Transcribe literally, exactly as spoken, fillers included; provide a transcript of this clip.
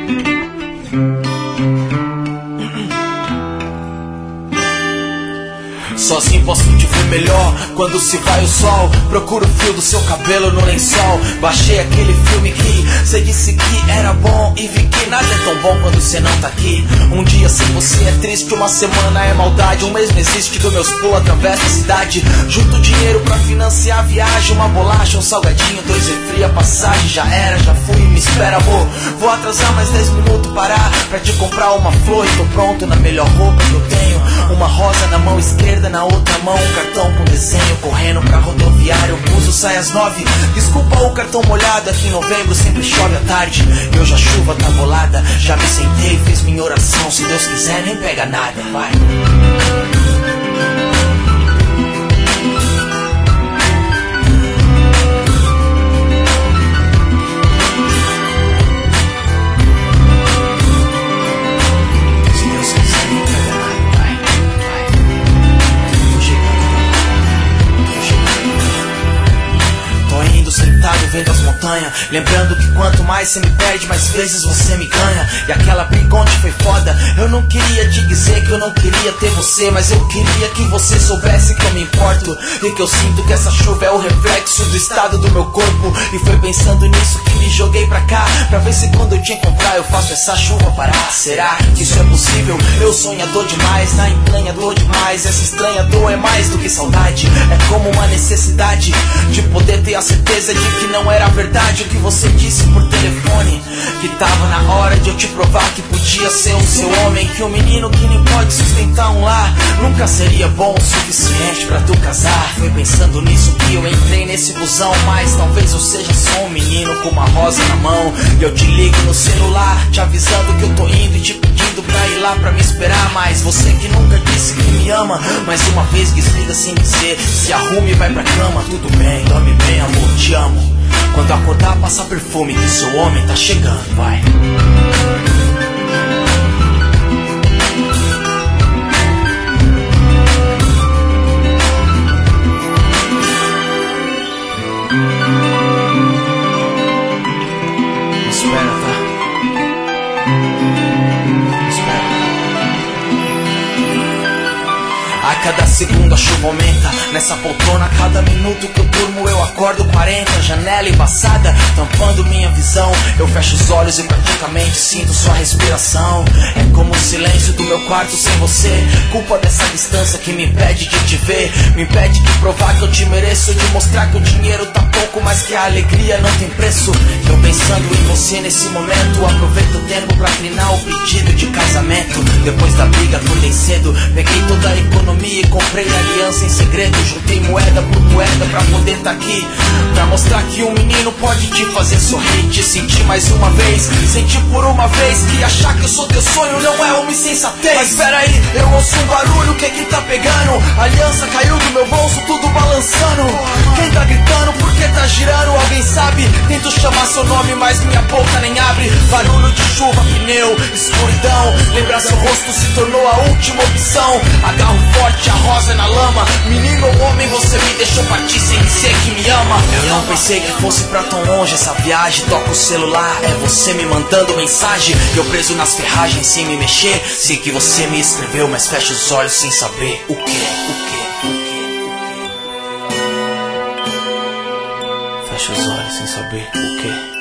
Sozinho posso te ver melhor quando se vai o sol. Procuro o fio do seu cabelo no lençol. Baixei aquele filme que cê disse que era bom e vi que nada é tão bom quando cê não tá aqui. Um dia sem você é triste, uma semana é maldade. Um mês não existe que meus pulos atravessam a cidade. Junto dinheiro pra financiar a viagem. Uma bolacha, um salgadinho, dois refri, a passagem. Já era, já fui, me espera amor. Vou atrasar mais dez minutos, parar pra te comprar uma flor. E tô pronto na melhor roupa que eu tenho. Uma rosa na mão esquerda, na outra mão um cartão com desenho. Correndo pra rodoviária, o buzo sai às nove. Desculpa o cartão molhado, aqui em novembro sempre chove à tarde. E hoje a chuva tá bolada. Já me sentei, fiz minha oração. Se Deus quiser nem pega nada, vai. Vendo as montanhas, lembrando que quanto mais você me perde, mais vezes você me ganha. E aquela briga ontem foi foda. Eu não queria te dizer que eu não queria ter você, mas eu queria que você soubesse que eu me importo e que eu sinto que essa chuva é o reflexo do estado do meu corpo. E foi pensando nisso que me joguei pra cá, pra ver se quando eu te encontrar eu faço essa chuva parar. Será que isso é possível? Eu sonhador demais, na entranha dor demais. Essa estranha dor é mais do que saudade. É como uma necessidade de poder ter a certeza de que não era verdade o que você disse por telefone. Que tava na hora de eu te provar que podia ser o seu homem. Que um menino que nem pode sustentar um lar nunca seria bom o suficiente pra tu casar. Foi pensando nisso que eu entrei nesse busão. Mas talvez eu seja só um menino com uma rosa na mão. E eu te ligo no celular, te avisando que eu tô indo e te pedindo pra ir lá pra me esperar. Mas você que nunca disse que me ama, mais uma vez desliga sem dizer. Se arrume e vai pra cama, tudo bem, dorme bem amor, te amo. Quando acordar passa perfume que seu homem tá chegando, vai. Espera, tá? Espera. A cada segundo a chuva aumenta. Nessa poltrona, a cada minuto que eu durmo eu acordo quarenta. Janela embaçada, tampando minha visão. Eu fecho os olhos e praticamente sinto sua respiração. É como o silêncio do meu quarto sem você. Culpa dessa distância que me impede de te ver. Me impede de provar que eu te mereço. De mostrar que o dinheiro tá pouco, mas que a alegria não tem preço. Eu pensando em você nesse momento, aproveito o tempo pra treinar o pedido de casamento. Depois da briga acordei cedo, peguei toda a economia e comprei aliança em segredo. Juntei moeda por moeda pra poder tá aqui, pra mostrar que um menino pode te fazer sorrir. Te sentir mais uma vez, sentir por uma vez que achar que eu sou teu sonho não é uma insensatez. Mas peraí, eu ouço um barulho, o que que tá pegando? A aliança caiu do meu bolso, tudo balançando. Quem tá gritando, por que tá girando? Alguém sabe? Tento chamar seu nome, mas minha boca nem abre. Barulho de chuva, pneu, escuridão. Lembrar seu rosto se tornou a última opção. Agarro forte, a rosa na lama. Menino ou homem, você me deixou partir sem dizer que me ama. Eu não pensei que fosse pra tão longe essa viagem. Toca o celular, é você me mandando mensagem. Eu preso nas ferragens sem me mexer. Sei que você me escreveu, mas fecho os olhos sem saber o que, o que, o que, o que. Fecho os olhos sem saber o que.